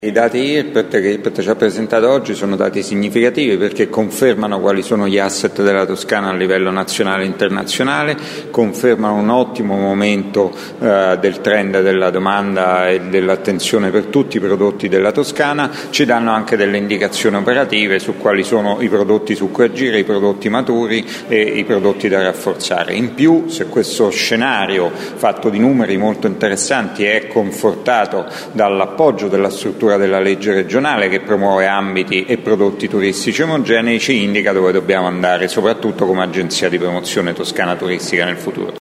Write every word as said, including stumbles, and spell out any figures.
I dati I R P E T che I R P E T ci ha presentato oggi sono dati significativi perché confermano quali sono gli asset della Toscana a livello nazionale e internazionale, confermano un ottimo momento eh, del trend della domanda e dell'attenzione per tutti i prodotti della Toscana, ci danno anche delle indicazioni operative su quali sono i prodotti su cui agire, i prodotti maturi e i prodotti da rafforzare. In più, se questo scenario fatto di numeri molto interessanti è confortato dall'appoggio della struttura della legge regionale che promuove ambiti e prodotti turistici omogenei, ci indica dove dobbiamo andare, soprattutto come agenzia di promozione toscana turistica nel futuro.